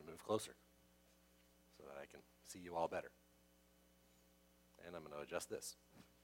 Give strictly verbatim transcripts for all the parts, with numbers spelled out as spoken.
going to move closer so that I can see you all better. And I'm going to adjust this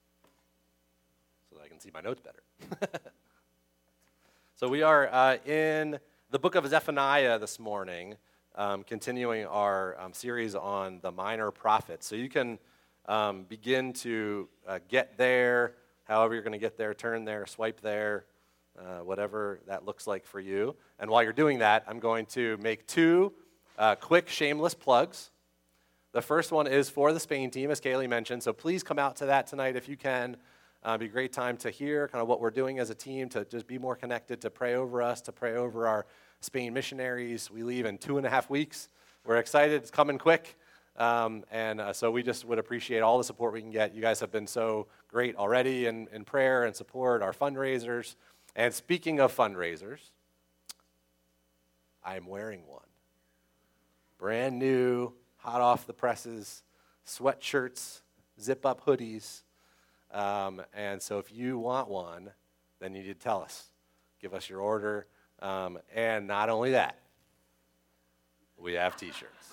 so that I can see my notes better. So we are uh, in the book of Zephaniah this morning, um, continuing our um, series on the minor prophets. So you can um, begin to uh, get there, however you're going to get there, turn there, swipe there, uh, whatever that looks like for you. And while you're doing that, I'm going to make two uh, quick shameless plugs. The first one is for the Spain team, as Kaylee mentioned, so please come out to that tonight if you can. Uh, it'd be a great time to hear kind of what we're doing as a team, to just be more connected, to pray over us, to pray over our Spain missionaries. We leave in two and a half weeks. We're excited. It's coming quick. Um, and uh, so we just would appreciate all the support we can get. You guys have been so great already in, in prayer and support, our fundraisers. And speaking of fundraisers, I am wearing one. Brand new, hot off the presses, sweatshirts, zip-up hoodies. Um, and so if you want one, then you need to tell us. Give us your order. Um, and not only that, we have T-shirts.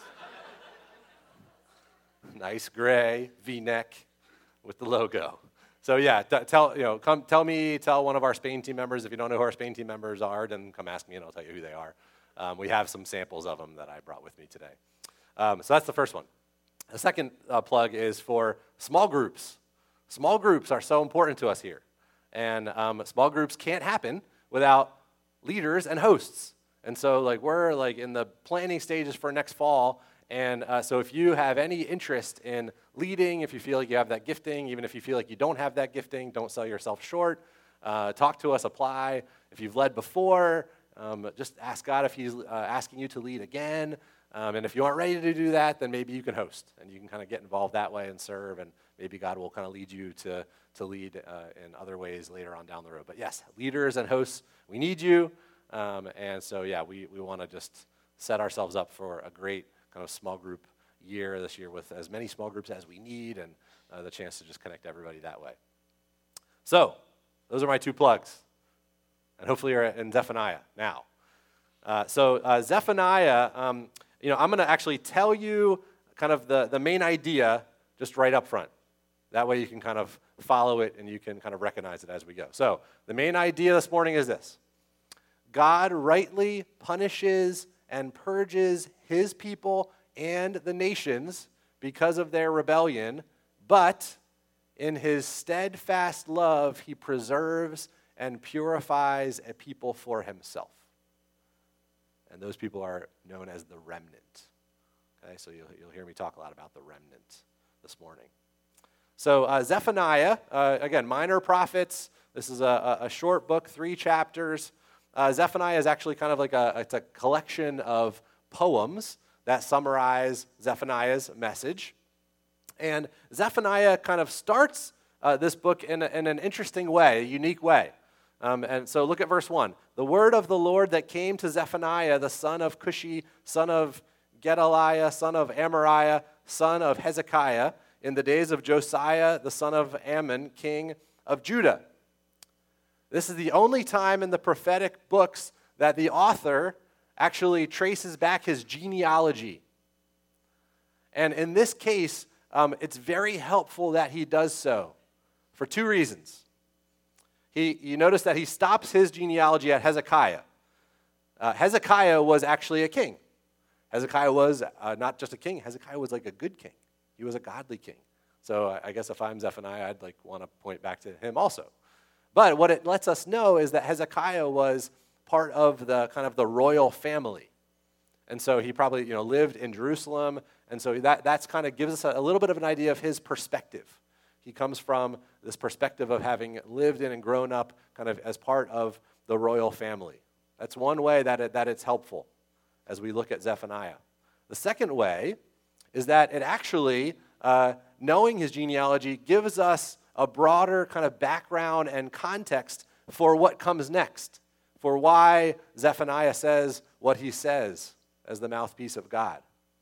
Nice gray V-neck with the logo. So yeah, t- tell you know, come tell me, tell one of our Spain team members. If you don't know who our Spain team members are, then come ask me and I'll tell you who they are. Um, we have some samples of them that I brought with me today. Um, so that's the first one. The second uh, plug is for small groups. Small groups are so important to us here. And um, small groups can't happen without leaders and hosts. And so like we're like in the planning stages for next fall. And uh, so if you have any interest in leading, if you feel like you have that gifting, even if you feel like you don't have that gifting, don't sell yourself short. Uh, talk to us, apply. If you've led before, um, just ask God if he's uh, asking you to lead again. Um, and if you aren't ready to do that, then maybe you can host. And you can kind of get involved that way and serve. And maybe God will kind of lead you to, to lead uh, in other ways later on down the road. But yes, leaders and hosts, we need you. Um, and so, yeah, we, we want to just set ourselves up for a great kind of small group year this year with as many small groups as we need and uh, the chance to just connect everybody that way. So, those are my two plugs. And hopefully you're in Zephaniah now. Uh, so, uh, Zephaniah, um, you know, I'm going to actually tell you kind of the, the main idea just right up front. That way you can kind of follow it and you can kind of recognize it as we go. So, the main idea this morning is this. God rightly punishes and purges his people and the nations because of their rebellion, but in his steadfast love, he preserves and purifies a people for himself. And those people are known as the remnant. Okay, so you'll, you'll hear me talk a lot about the remnant this morning. So uh, Zephaniah, uh, again, minor prophets. This is a, a short book, three chapters. Uh, Zephaniah is actually kind of like a, it's a collection of poems that summarize Zephaniah's message. And Zephaniah kind of starts uh, this book in, a, in an interesting way, a unique way. Um, and so look at verse one. The word of the Lord that came to Zephaniah, the son of Cushi, son of Gedaliah, son of Amariah, son of Hezekiah, in the days of Josiah, the son of Ammon, king of Judah. This is the only time in the prophetic books that the author actually traces back his genealogy. And in this case, um, it's very helpful that he does so for two reasons. He, you notice that he stops his genealogy at Hezekiah. Uh, Hezekiah was actually a king. Hezekiah was uh, not just a king. Hezekiah was like a good king. He was a godly king. So I guess if I'm Zephaniah, I'd like want to point back to him also. But what it lets us know is that Hezekiah was part of the kind of the royal family. And so he probably, you know, lived in Jerusalem. And so that that's kind of gives us a, a little bit of an idea of his perspective. He comes from this perspective of having lived in and grown up kind of as part of the royal family. That's one way that it, that it's helpful as we look at Zephaniah. The second way is that it actually, uh, knowing his genealogy, gives us a broader kind of background and context for what comes next, for why Zephaniah says what he says as the mouthpiece of God.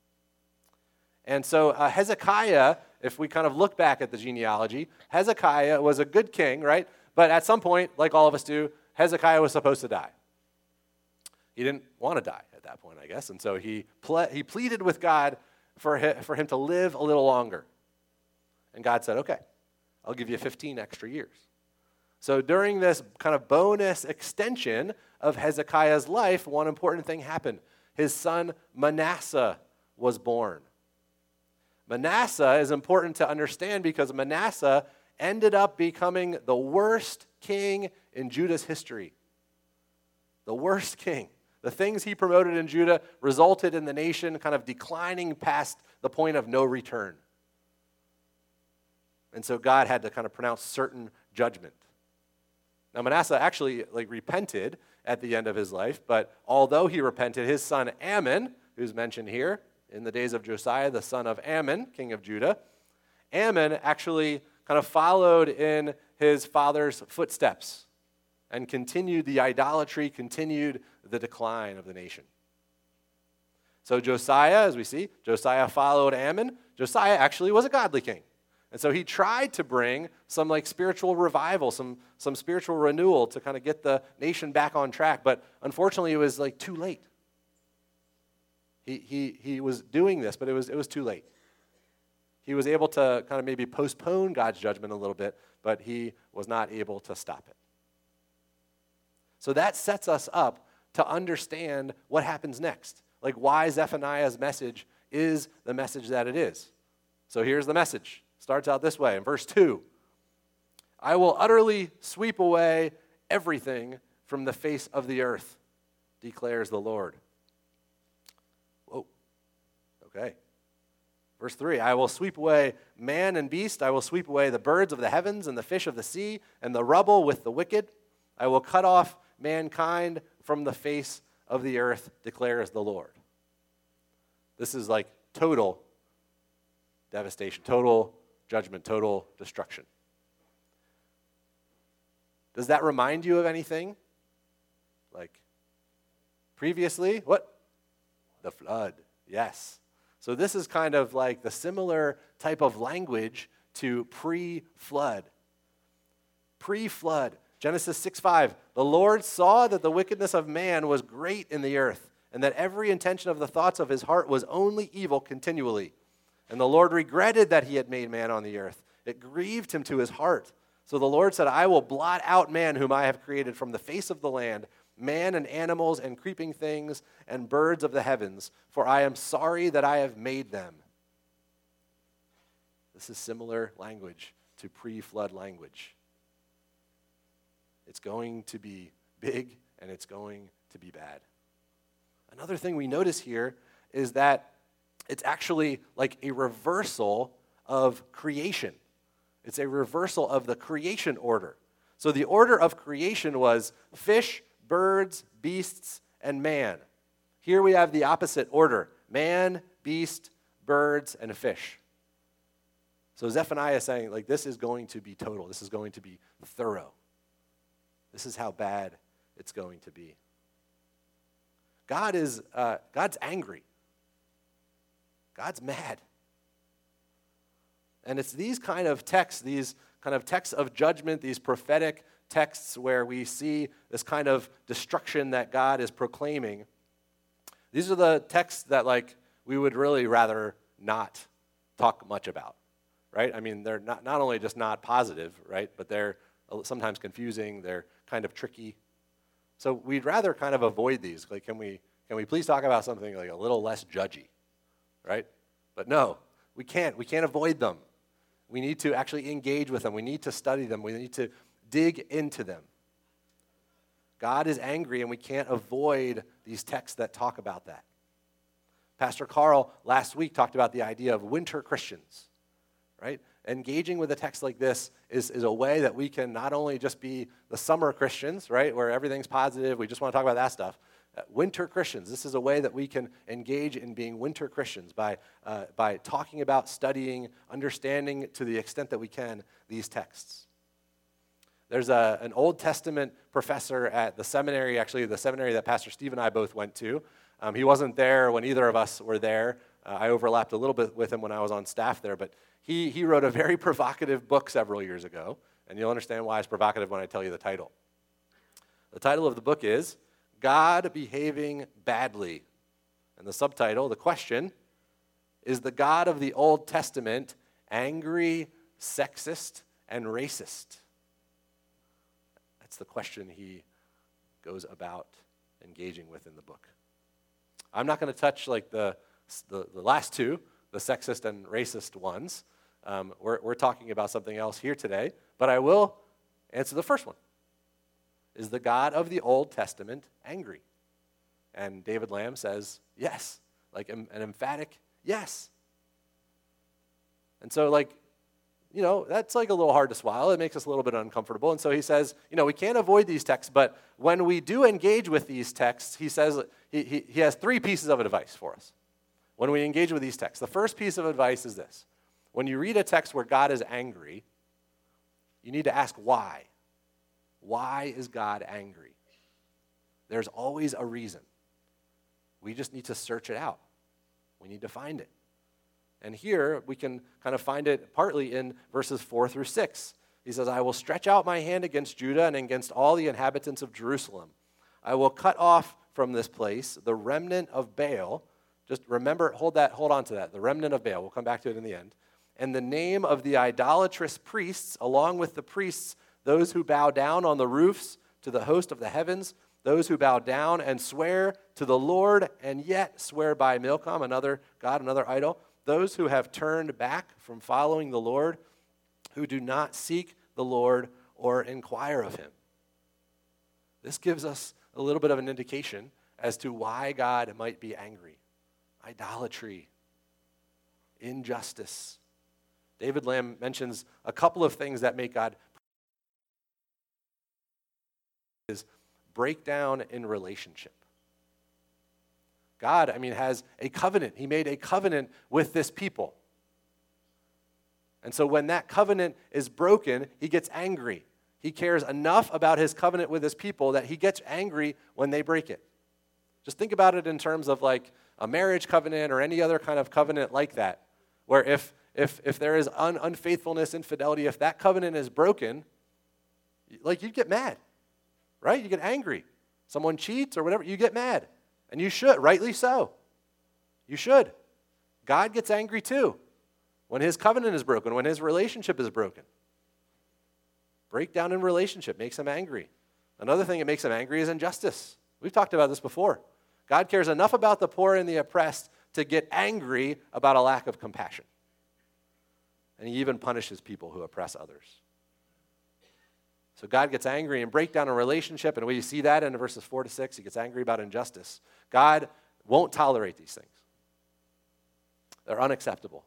And so uh, Hezekiah, if we kind of look back at the genealogy, Hezekiah was a good king, right? But at some point, like all of us do, Hezekiah was supposed to die. He didn't want to die at that point, I guess, and so he ple- he pleaded with God for him, for him to live a little longer. And God said, okay, I'll give you fifteen extra years. So during this kind of bonus extension of Hezekiah's life, one important thing happened. His son Manasseh was born. Manasseh is important to understand because Manasseh ended up becoming the worst king in Judah's history. The worst king. The things he promoted in Judah resulted in the nation kind of declining past the point of no return. And so God had to kind of pronounce certain judgment. Now Manasseh actually like repented at the end of his life, but although he repented, his son Amon, who's mentioned here, in the days of Josiah, the son of Ammon, king of Judah, Ammon actually kind of followed in his father's footsteps and continued the idolatry, continued the decline of the nation. So Josiah, as we see, Josiah followed Ammon. Josiah actually was a godly king. And so he tried to bring some like spiritual revival, some, some spiritual renewal to kind of get the nation back on track. But unfortunately, it was like too late. He, he, he was doing this, but it was, it was too late. He was able to kind of maybe postpone God's judgment a little bit, but he was not able to stop it. So that sets us up to understand what happens next, like why Zephaniah's message is the message that it is. So here's the message. Starts out this way in verse two. I will utterly sweep away everything from the face of the earth, declares the Lord. Whoa. Okay. Verse three, I will sweep away man and beast. I will sweep away the birds of the heavens and the fish of the sea and the rubble with the wicked. I will cut off mankind from the face of the earth, declares the Lord. This is like total devastation, total judgment, total destruction. Does that remind you of anything? Like previously, what? The flood, yes. So this is kind of like the similar type of language to pre-flood. Pre-flood, Genesis six five, the Lord saw that the wickedness of man was great in the earth, and that every intention of the thoughts of his heart was only evil continually. And the Lord regretted that he had made man on the earth. It grieved him to his heart. So the Lord said, I will blot out man whom I have created from the face of the land, man and animals and creeping things and birds of the heavens, for I am sorry that I have made them. This is similar language to pre-flood language. It's going to be big and it's going to be bad. Another thing we notice here is that it's actually like a reversal of creation. It's a reversal of the creation order. So the order of creation was fish, birds, beasts, and man. Here we have the opposite order: man, beast, birds, and fish. So Zephaniah is saying, like, this is going to be total. This is going to be thorough. This is how bad it's going to be. God is, uh, God's angry. God's mad. And it's these kind of texts, these kind of texts of judgment, these prophetic texts where we see this kind of destruction that God is proclaiming. These are the texts that, like, we would really rather not talk much about, right? I mean, they're not, not only just not positive, right, but they're sometimes confusing, they're kind of tricky. So we'd rather kind of avoid these. Like, can we can we please talk about something like a little less judgy, right? But no, we can't. We can't avoid them. We need to actually engage with them. We need to study them. We need to dig into them. God is angry, and we can't avoid these texts that talk about that. Pastor Carl last week talked about the idea of winter Christians, right? Engaging with a text like this is, is a way that we can not only just be the summer Christians, right, where everything's positive, we just want to talk about that stuff. Uh, winter Christians, this is a way that we can engage in being winter Christians by, uh, by talking about, studying, understanding to the extent that we can these texts. There's a, an Old Testament professor at the seminary, actually the seminary that Pastor Steve and I both went to. Um, he wasn't there when either of us were there. Uh, I overlapped a little bit with him when I was on staff there, but he, he wrote a very provocative book several years ago, and you'll understand why it's provocative when I tell you the title. The title of the book is God behaving badly. And the subtitle, the question, is the God of the Old Testament angry, sexist, and racist? That's the question he goes about engaging with in the book. I'm not going to touch like the, the, the last two, the sexist and racist ones. Um, we're, we're talking about something else here today, but I will answer the first one. Is the God of the Old Testament angry? And David Lamb says yes, like an emphatic yes. And so like, you know, that's like a little hard to swallow. It makes us a little bit uncomfortable. And so he says, you know, we can't avoid these texts, but when we do engage with these texts, he says he, he, he has three pieces of advice for us when we engage with these texts. The first piece of advice is this. When you read a text where God is angry, you need to ask why. Why is God angry? There's always a reason. We just need to search it out. We need to find it. And here we can kind of find it partly in verses four through six. He says, I will stretch out my hand against Judah and against all the inhabitants of Jerusalem. I will cut off from this place the remnant of Baal. Just remember, hold that, hold on to that. The remnant of Baal. We'll come back to it in the end. And the name of the idolatrous priests, along with the priests, those who bow down on the roofs to the host of the heavens, those who bow down and swear to the Lord and yet swear by Milcom, another god, another idol, those who have turned back from following the Lord, who do not seek the Lord or inquire of him. This gives us a little bit of an indication as to why God might be angry. Idolatry, injustice. David Lamb mentions a couple of things that make God is breakdown in relationship. God, I mean, has a covenant. He made a covenant with this people. And so when that covenant is broken, he gets angry. He cares enough about his covenant with his people that he gets angry when they break it. Just think about it in terms of like a marriage covenant or any other kind of covenant like that, where if if if there is un- unfaithfulness, infidelity, if that covenant is broken, like you'd get mad, right? You get angry. Someone cheats or whatever, you get mad. And you should, rightly so. You should. God gets angry too when his covenant is broken, when his relationship is broken. Breakdown in relationship makes him angry. Another thing that makes him angry is injustice. We've talked about this before. God cares enough about the poor and the oppressed to get angry about a lack of compassion. And he even punishes people who oppress others. So God gets angry and break down a relationship, and we see that in verses four to six. He gets angry about injustice. God won't tolerate these things. They're unacceptable.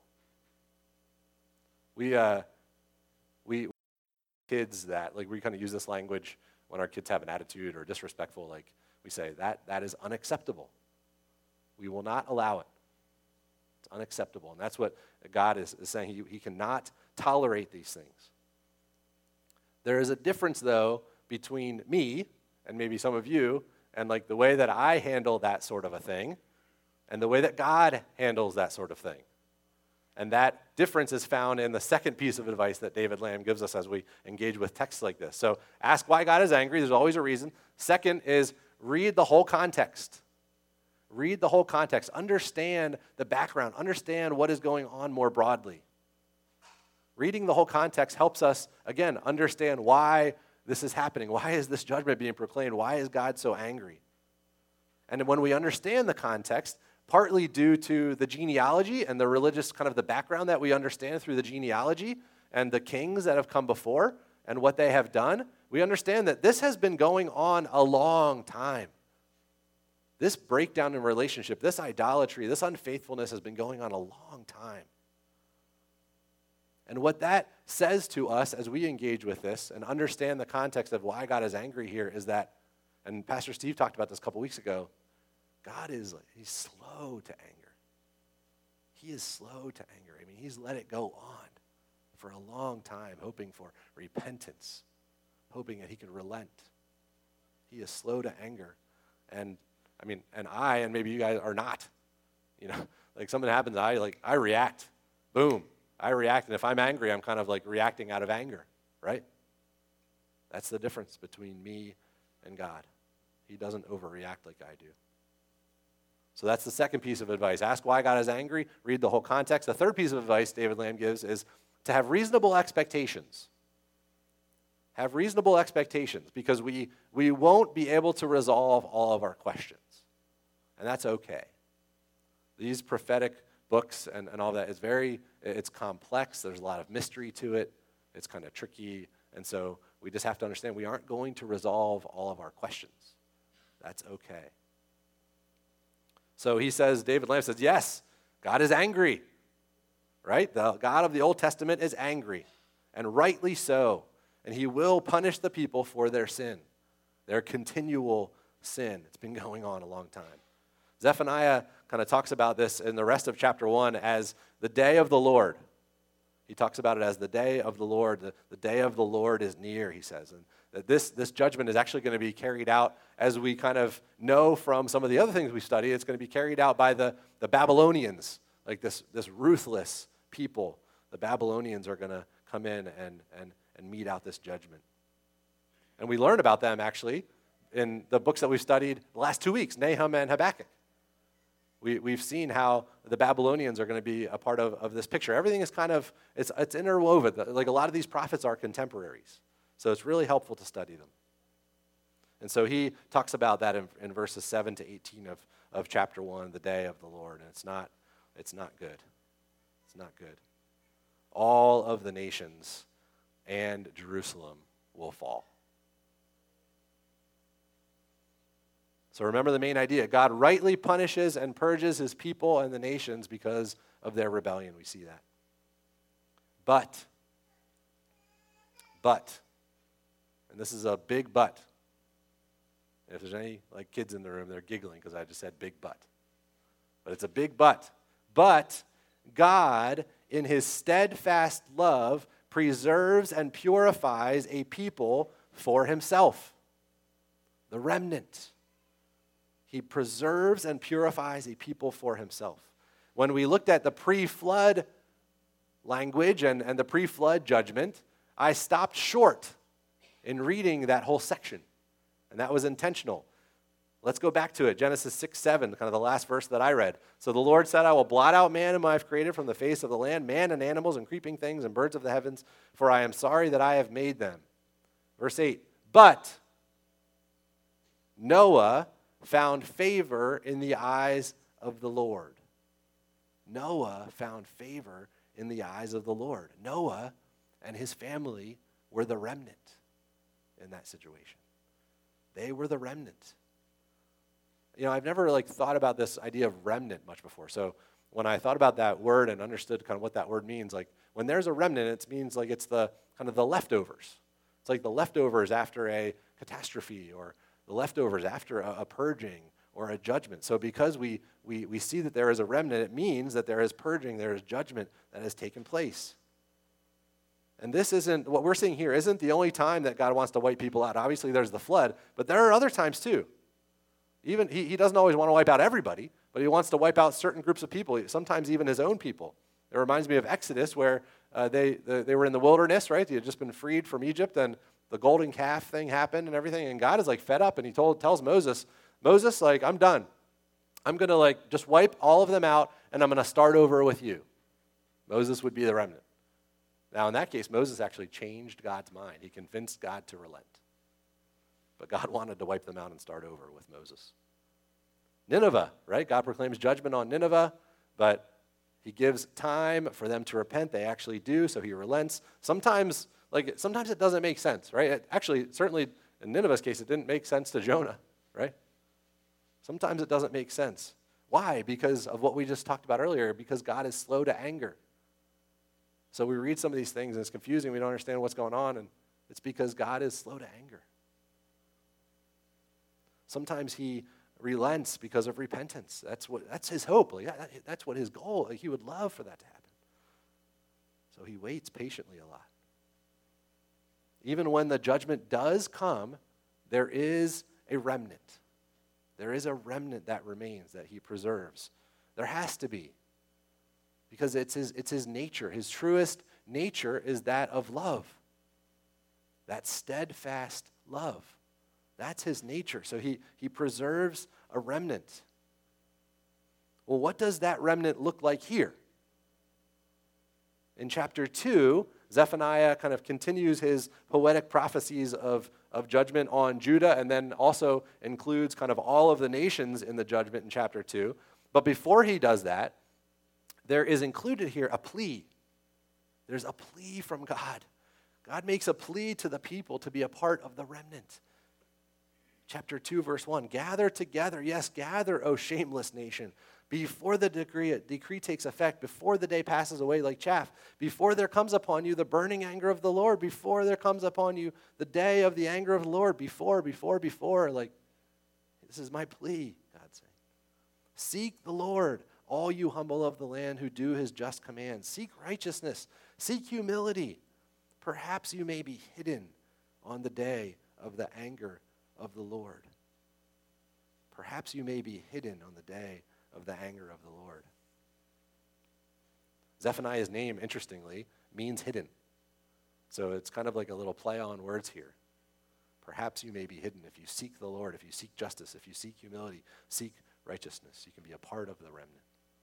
We, uh, we kids that, like we kind of use this language when our kids have an attitude or disrespectful, like we say, that that is unacceptable. We will not allow it. It's unacceptable. And that's what God is, is saying. He, he cannot tolerate these things. There is a difference, though, between me and maybe some of you and like the way that I handle that sort of a thing and the way that God handles that sort of thing. And that difference is found in the second piece of advice that David Lamb gives us as we engage with texts like this. So ask why God is angry. There's always a reason. Second is read the whole context. Read the whole context. Understand the background. Understand what is going on more broadly. Reading the whole context helps us, again, understand why this is happening. Why is this judgment being proclaimed? Why is God so angry? And when we understand the context, partly due to the genealogy and the religious kind of the background that we understand through the genealogy and the kings that have come before and what they have done, we understand that this has been going on a long time. This breakdown in relationship, this idolatry, this unfaithfulness has been going on a long time. And what that says to us as we engage with this and understand the context of why God is angry here is that, and Pastor Steve talked about this a couple weeks ago, God is, he's slow to anger. He is slow to anger. I mean, he's let it go on for a long time, hoping for repentance, hoping that he could relent. He is slow to anger. And, I mean, and I, and maybe you guys are not. You know, like something happens, I, like, I react. Boom. I react, and if I'm angry, I'm kind of like reacting out of anger, right? That's the difference between me and God. He doesn't overreact like I do. So that's the second piece of advice. Ask why God is angry. Read the whole context. The third piece of advice David Lamb gives is to have reasonable expectations. Have reasonable expectations because we, we won't be able to resolve all of our questions. And that's okay. These prophetic books and, and all that is very, it's complex. There's a lot of mystery to it. It's kind of tricky. And so we just have to understand we aren't going to resolve all of our questions. That's okay. So he says, David Lamb says, yes, God is angry, right? The God of the Old Testament is angry, and rightly so. And he will punish the people for their sin, their continual sin. It's been going on a long time. Zephaniah kind of talks about this in the rest of chapter one as the day of the Lord. He talks about it as the day of the Lord. The, the day of the Lord is near, he says. And that this, this judgment is actually going to be carried out, as we kind of know from some of the other things we study, it's going to be carried out by the, the Babylonians, like this, this ruthless people. The Babylonians are going to come in and, and, and mete out this judgment. And we learn about them, actually, in the books that we've studied the last two weeks, Nahum and Habakkuk. We, we've seen how the Babylonians are going to be a part of, of this picture. Everything is kind of, it's, it's interwoven. Like a lot of these prophets are contemporaries. So it's really helpful to study them. And so he talks about that in, in verses seven to eighteen of, of chapter one, the day of the Lord. And it's not, it's not good. It's not good. All of the nations and Jerusalem will fall. So remember the main idea. God rightly punishes and purges his people and the nations because of their rebellion. We see that. But, but, and this is a big but. And if there's any like kids in the room, they're giggling because I just said big but. But it's a big but. But God, in his steadfast love, preserves and purifies a people for himself, the remnant. He preserves and purifies a people for himself. When we looked at the pre-flood language and, and the pre-flood judgment, I stopped short in reading that whole section, and that was intentional. Let's go back to it. Genesis six seven, kind of the last verse that I read. So the Lord said, I will blot out man whom I have created from the face of the land, man and animals and creeping things and birds of the heavens, for I am sorry that I have made them. Verse eight, but Noah found favor in the eyes of the Lord. Noah found favor in the eyes of the Lord. Noah and his family were the remnant in that situation. They were the remnant. You know, I've never like thought about this idea of remnant much before. So when I thought about that word and understood kind of what that word means, like when there's a remnant, it means like it's the kind of the leftovers. It's like the leftovers after a catastrophe or the leftovers after a, a purging or a judgment. So because we, we, we see that there is a remnant, it means that there is purging, there is judgment that has taken place. And this isn't, what we're seeing here isn't the only time that God wants to wipe people out. Obviously there's the flood, but there are other times too. Even he, he doesn't always want to wipe out everybody, but he wants to wipe out certain groups of people, sometimes even his own people. It reminds me of Exodus where uh, they, the, they were in the wilderness, right? They had just been freed from Egypt, and the golden calf thing happened and everything, and God is like fed up, and he told tells Moses, Moses, like, I'm done. I'm going to like just wipe all of them out, and I'm going to start over with you. Moses would be the remnant. Now, in that case, Moses actually changed God's mind. He convinced God to relent. But God wanted to wipe them out and start over with Moses. Nineveh, right? God proclaims judgment on Nineveh, but he gives time for them to repent. They actually do, so he relents. Sometimes, like, sometimes it doesn't make sense, right? It, actually, certainly in Nineveh's case, it didn't make sense to Jonah, right? Sometimes it doesn't make sense. Why? Because of what we just talked about earlier, because God is slow to anger. So we read some of these things, and it's confusing. We don't understand what's going on, and it's because God is slow to anger. Sometimes he relents because of repentance. That's what that's his hope. Like, that, that's what his goal. Like, he would love for that to happen. So he waits patiently a lot. Even when the judgment does come, there is a remnant. There is a remnant that remains, that he preserves. There has to be. Because it's his, it's his nature. His truest nature is that of love. That steadfast love. That's his nature. So he, he preserves a remnant. Well, what does that remnant look like here? In chapter two, Zephaniah kind of continues his poetic prophecies of, of judgment on Judah, and then also includes kind of all of the nations in the judgment in chapter two. But before he does that, there is included here a plea. There's a plea from God. God makes a plea to the people to be a part of the remnant. Chapter two, verse one, gather together, yes, gather, O shameless nation, before the decree, decree takes effect, before the day passes away like chaff, before there comes upon you the burning anger of the Lord, before there comes upon you the day of the anger of the Lord, before, before, before, like, this is my plea, God's saying. Seek the Lord, all you humble of the land who do his just commands. Seek righteousness, seek humility. Perhaps you may be hidden on the day of the anger of the Lord. Perhaps you may be hidden on the day of the anger of the Lord. Zephaniah's name, interestingly, means hidden. So it's kind of like a little play on words here. Perhaps you may be hidden if you seek the Lord, if you seek justice, if you seek humility, seek righteousness. You can be a part of the remnant.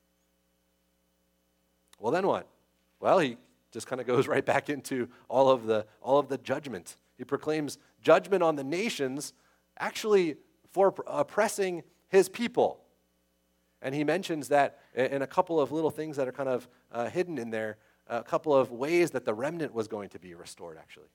Well, then what? Well, he just kind of goes right back into all of the all of the judgment. He proclaims judgment on the nations, actually for oppressing his people. And he mentions that in a couple of little things that are kind of uh, hidden in there, a couple of ways that the remnant was going to be restored, actually.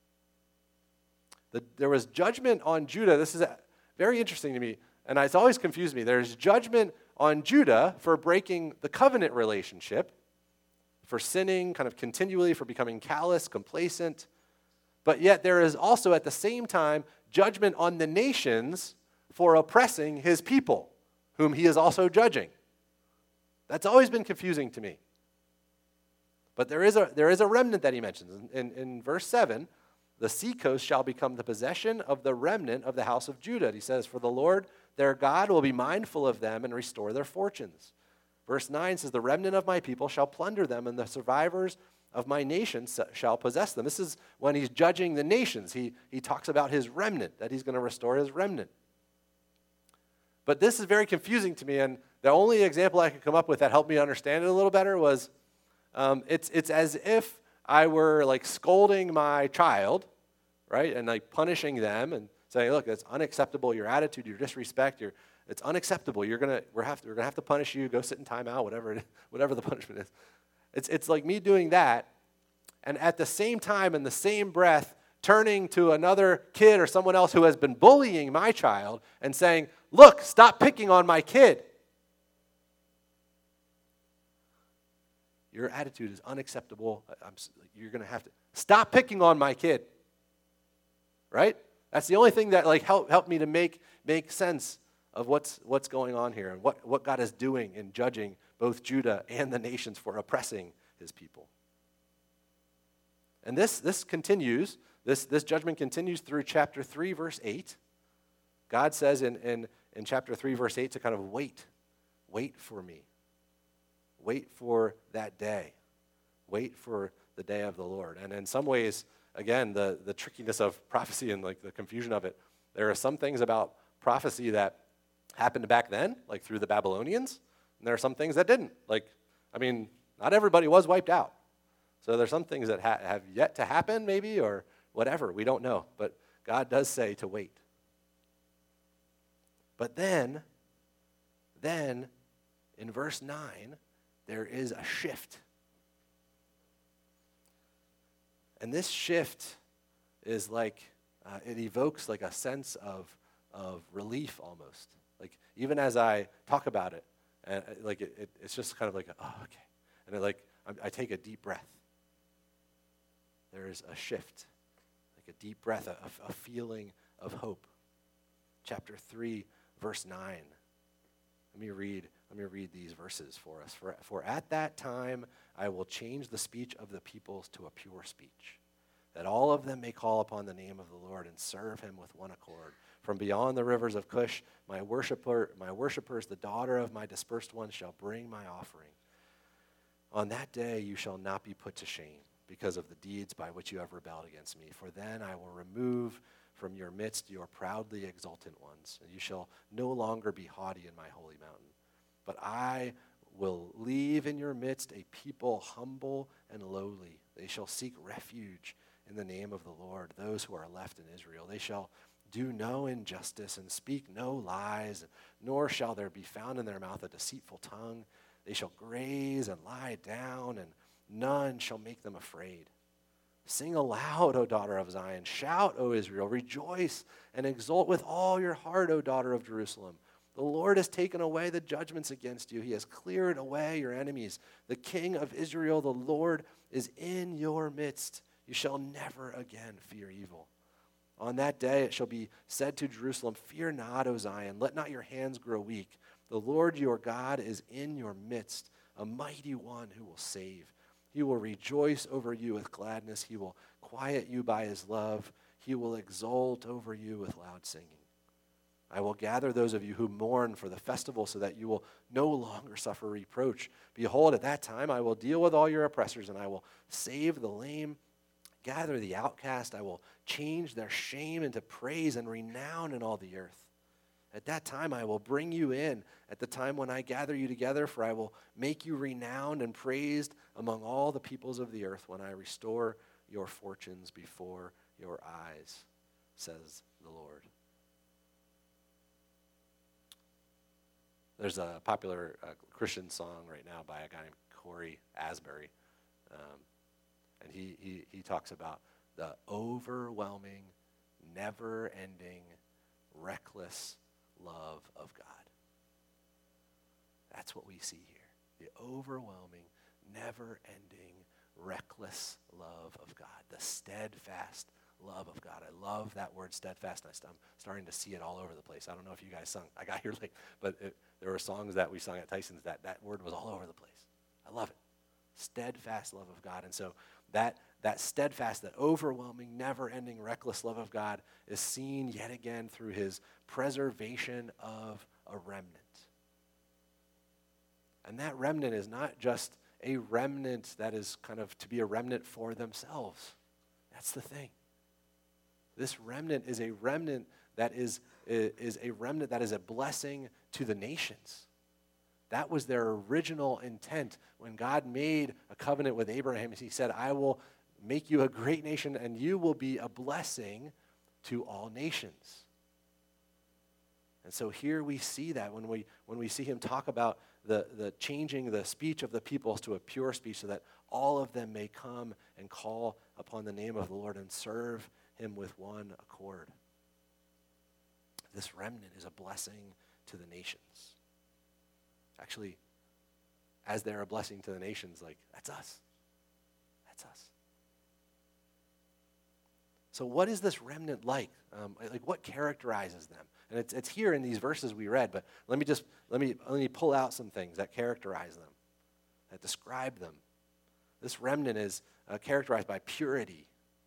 The, there was judgment on Judah. This is very interesting to me, and it's always confused me. There's judgment on Judah for breaking the covenant relationship, for sinning kind of continually, for becoming callous, complacent. But yet there is also at the same time judgment on the nations for oppressing his people, whom he is also judging. That's always been confusing to me. But there is a, there is a remnant that he mentions. In, in, in verse seven, the seacoast shall become the possession of the remnant of the house of Judah. He says, for the Lord their God will be mindful of them and restore their fortunes. Verse nine says, the remnant of my people shall plunder them, and the survivors of my nation shall possess them. This is when he's judging the nations. He, he talks about his remnant, that he's going to restore his remnant. But this is very confusing to me, and the only example I could come up with that helped me understand it a little better was um, it's it's as if I were like scolding my child, right, and like punishing them and saying, look, that's unacceptable. Your attitude, your disrespect, your it's unacceptable. You're gonna we're have to, we're gonna have to punish you. Go sit in timeout, whatever it, whatever the punishment is. It's it's like me doing that, and at the same time, in the same breath, turning to another kid or someone else who has been bullying my child and saying, look, stop picking on my kid. Your attitude is unacceptable. I'm, you're going to have to stop picking on my kid. Right? That's the only thing that like help, helped me to make, make sense of what's, what's going on here and what, what God is doing in judging both Judah and the nations for oppressing his people. And this, this continues. This, this judgment continues through chapter three, verse eight. God says in, in, in chapter three, verse eight, to kind of wait. Wait for me. Wait for that day. Wait for the day of the Lord. And in some ways, again, the, the trickiness of prophecy and like the confusion of it, there are some things about prophecy that happened back then, like through the Babylonians, and there are some things that didn't. Like, I mean, not everybody was wiped out. So there's some things that ha- have yet to happen, maybe, or whatever. We don't know. But God does say to wait. But then, then, in verse nine, there is a shift. And this shift is like, uh, it evokes like a sense of, of relief almost. Like, even as I talk about it, and like it, it, it's just kind of like, oh, okay. And it, like, I, I take a deep breath. There is a shift, like a deep breath, a, a feeling of hope. Chapter three, verse nine. Let me read, let me read these verses for us. For, for at that time I will change the speech of the peoples to a pure speech, that all of them may call upon the name of the Lord and serve him with one accord. From beyond the rivers of Cush, my worshiper, my worshipers, the daughter of my dispersed ones, shall bring my offering. On that day you shall not be put to shame because of the deeds by which you have rebelled against me. For then I will remove from your midst your proudly exultant ones. And you shall no longer be haughty in my holy mountain. But I will leave in your midst a people humble and lowly. They shall seek refuge in the name of the Lord, those who are left in Israel. They shall do no injustice and speak no lies, nor shall there be found in their mouth a deceitful tongue. They shall graze and lie down, and none shall make them afraid. Sing aloud, O daughter of Zion. Shout, O Israel. Rejoice and exult with all your heart, O daughter of Jerusalem. The Lord has taken away the judgments against you. He has cleared away your enemies. The King of Israel, the Lord, is in your midst. You shall never again fear evil. On that day it shall be said to Jerusalem, fear not, O Zion. Let not your hands grow weak. The Lord your God is in your midst, a mighty one who will save. He will rejoice over you with gladness. He will quiet you by his love. He will exult over you with loud singing. I will gather those of you who mourn for the festival so that you will no longer suffer reproach. Behold, at that time I will deal with all your oppressors, and I will save the lame, gather the outcast. I will change their shame into praise and renown in all the earth. At that time I will bring you in, at the time when I gather you together, for I will make you renowned and praised among all the peoples of the earth when I restore your fortunes before your eyes, says the Lord. There's a popular uh, Christian song right now by a guy named Corey Asbury, um, and he, he he talks about the overwhelming, never-ending, reckless love of God. That's what we see here. The overwhelming, never-ending, reckless love of God. The steadfast love of God. I love that word steadfast. I'm starting to see it all over the place. I don't know if you guys sung. I got here late, but it, there were songs that we sung at Tyson's that that word was all over the place. I love it. Steadfast love of God. And so that that steadfast, that overwhelming, never-ending, reckless love of God is seen yet again through his preservation of a remnant. And that remnant is not just a remnant that is kind of to be a remnant for themselves. That's the thing. This remnant is a remnant that is, is a remnant that is a blessing to the nations. That was their original intent. When God made a covenant with Abraham, he said, I will make you a great nation and you will be a blessing to all nations. And so here we see that when we when we see him talk about the, the changing the speech of the peoples to a pure speech so that all of them may come and call upon the name of the Lord and serve him with one accord. This remnant is a blessing to the nations. Actually, as they're a blessing to the nations, like, that's us. That's us. So what is this remnant like? Um, like, what characterizes them? And it's it's here in these verses we read, but let me just, let me, let me pull out some things that characterize them, that describe them. This remnant is uh, characterized by purity.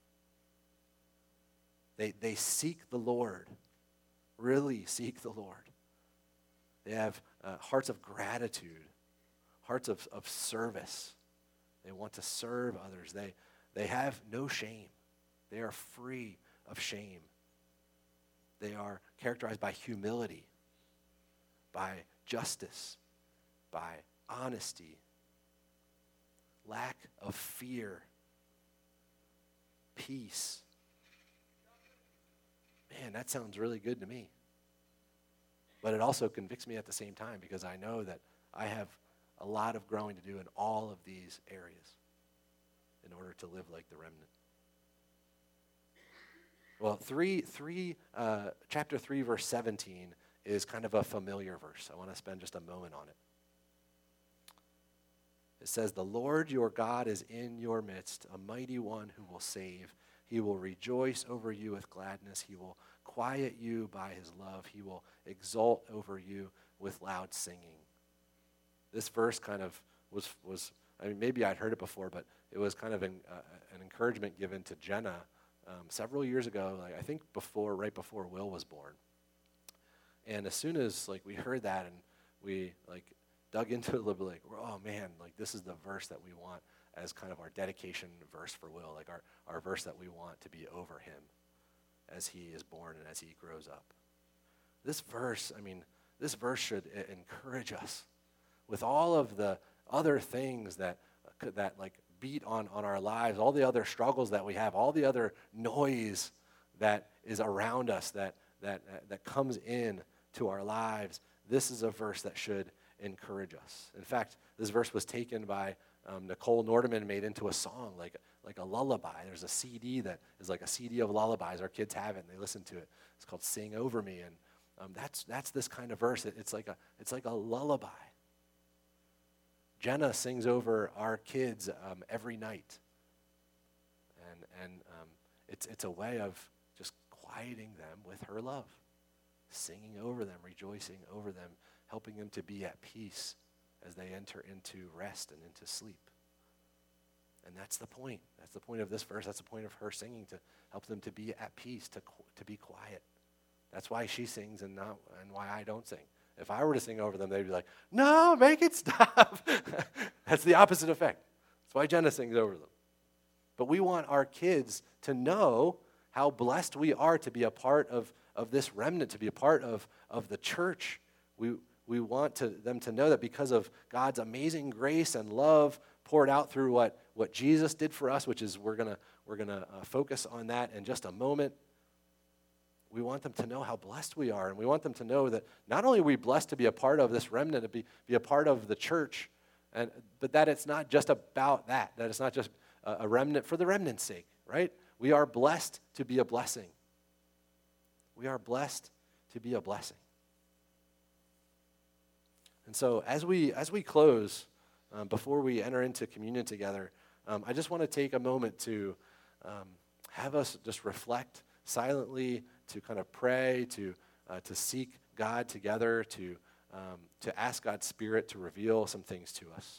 They, they seek the Lord, really seek the Lord. They have uh, hearts of gratitude, hearts of, of service. They want to serve others. They, they have no shame. They are free of shame. They are characterized by humility, by justice, by honesty, lack of fear, peace. Man, that sounds really good to me. But it also convicts me at the same time because I know that I have a lot of growing to do in all of these areas in order to live like the remnant. Well, three, three, uh, chapter three, verse seventeen is kind of a familiar verse. I want to spend just a moment on it. It says, the Lord your God is in your midst, a mighty one who will save. He will rejoice over you with gladness. He will quiet you by his love. He will exult over you with loud singing. This verse kind of was, was I mean, maybe I'd heard it before, but it was kind of an, uh, an encouragement given to Jenna um, several years ago, like I think before, right before Will was born. And as soon as like we heard that and we like dug into it a little bit, like, oh man, like this is the verse that we want as kind of our dedication verse for Will, like our, our verse that we want to be over him. as he is born and as he grows up. This verse, I mean, this verse should uh, encourage us with all of the other things that uh, that like beat on, on our lives, all the other struggles that we have, all the other noise that is around us that that uh, that comes in to our lives. This is a verse that should encourage us. In fact, this verse was taken by um, Nicole Nordeman, made into a song, like like a lullaby. There's a C D that is like a C D of lullabies. Our kids have it, and they listen to it. It's called "Sing Over Me," and um, that's that's this kind of verse. It, it's like a it's like a lullaby. Jenna sings over our kids um, every night, and and um, it's it's a way of just quieting them with her love, singing over them, rejoicing over them, helping them to be at peace as they enter into rest and into sleep. And that's the point. That's the point of this verse. That's the point of her singing, to help them to be at peace, to to be quiet. That's why she sings and not and why I don't sing. If I were to sing over them, they'd be like, "No, make it stop." That's the opposite effect. That's why Jenna sings over them. But we want our kids to know how blessed we are to be a part of, of this remnant, to be a part of, of the church. We we want to, them to know that because of God's amazing grace and love poured out through what, what Jesus did for us, which is we're gonna we're gonna uh, focus on that in just a moment. We want them to know how blessed we are, and we want them to know that not only are we blessed to be a part of this remnant, to be, be a part of the church, and but that it's not just about that, that it's not just a, a remnant for the remnant's sake, right? We are blessed to be a blessing. We are blessed to be a blessing. And so as we as we close, um, before we enter into communion together, um, I just want to take a moment to um, have us just reflect silently, to kind of pray, to uh, to seek God together, to um, to ask God's Spirit to reveal some things to us.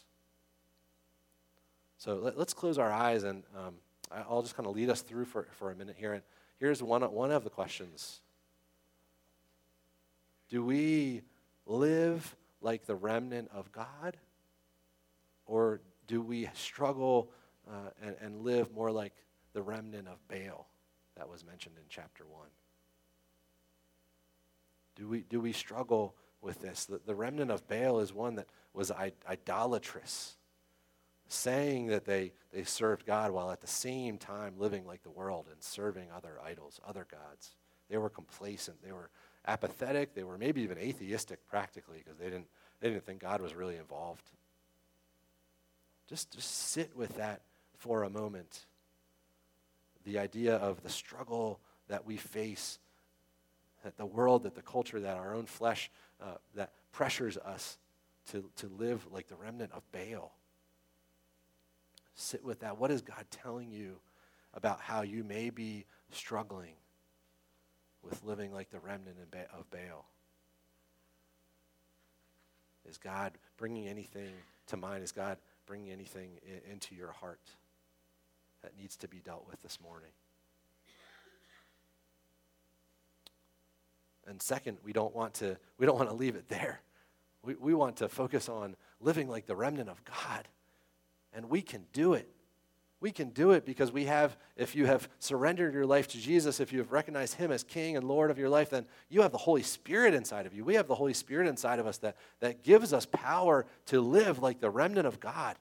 So let, let's close our eyes, and um, I'll just kind of lead us through for, for a minute here. And here's one one of the questions: do we live like the remnant of God, or do we struggle uh, and, and live more like the remnant of Baal that was mentioned in chapter one? Do we do we struggle with this? The, the remnant of Baal is one that was I- idolatrous, saying that they, they served God while at the same time living like the world and serving other idols, other gods. They were complacent. They were apathetic. They were maybe even atheistic practically, because they didn't they didn't think God was really involved. Just just sit with that for a moment. The idea of the struggle that we face, that the world, that the culture, that our own flesh, uh, that pressures us to, to live like the remnant of Baal. Sit with that. What is God telling you about how you may be struggling with living like the remnant of Baal? Is God bringing anything to mind? Is God bringing anything in, into your heart that needs to be dealt with this morning? And second, we don't want to we don't want to leave it there. We we want to focus on living like the remnant of God. And we can do it. We can do it because we have, if you have surrendered your life to Jesus, if you have recognized him as King and Lord of your life, then you have the Holy Spirit inside of you. We have the Holy Spirit inside of us that, that gives us power to live like the remnant of God.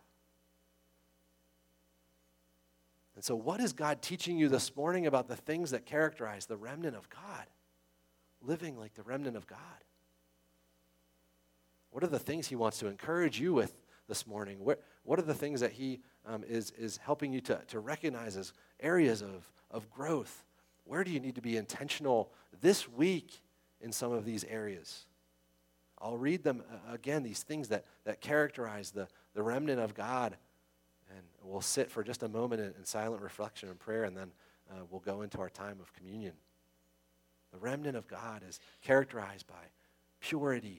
And so what is God teaching you this morning about the things that characterize the remnant of God? Living like the remnant of God. What are the things he wants to encourage you with this morning? What, what are the things that he um, is, is helping you to, to recognize as areas of, of growth? Where do you need to be intentional this week in some of these areas? I'll read them uh, again, these things that, that characterize the, the remnant of God. And we'll sit for just a moment in, in silent reflection and prayer, and then uh, we'll go into our time of communion. The remnant of God is characterized by purity.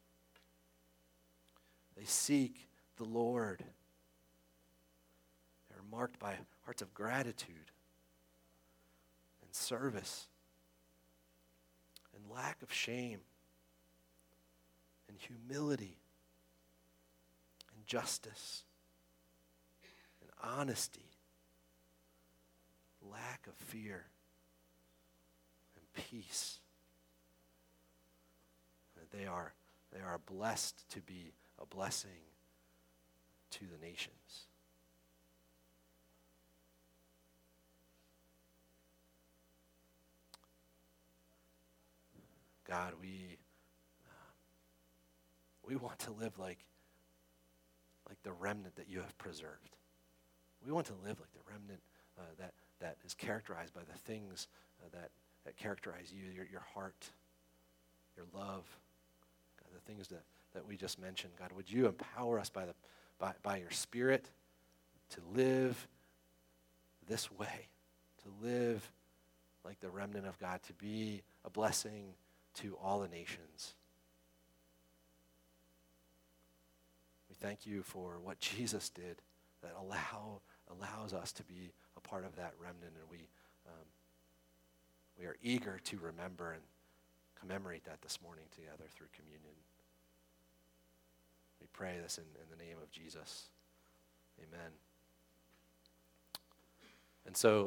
They seek the Lord. They're marked by hearts of gratitude and service and lack of shame and humility and justice and honesty, lack of fear peace. That they are, they are blessed to be a blessing to the nations. God, we uh, we want to live like, like the remnant that you have preserved. We want to live like the remnant uh, that, that is characterized by the things uh, that, that characterize you, your, your heart, your love, God, the things that, that we just mentioned. God, would you empower us by, the, by, by your Spirit to live this way, to live like the remnant of God, to be a blessing to all the nations. We thank you for what Jesus did that allow allows us to be a part of that remnant, and we um, we are eager to remember and commemorate that this morning together through communion. We pray this in, in the name of Jesus. Amen. And so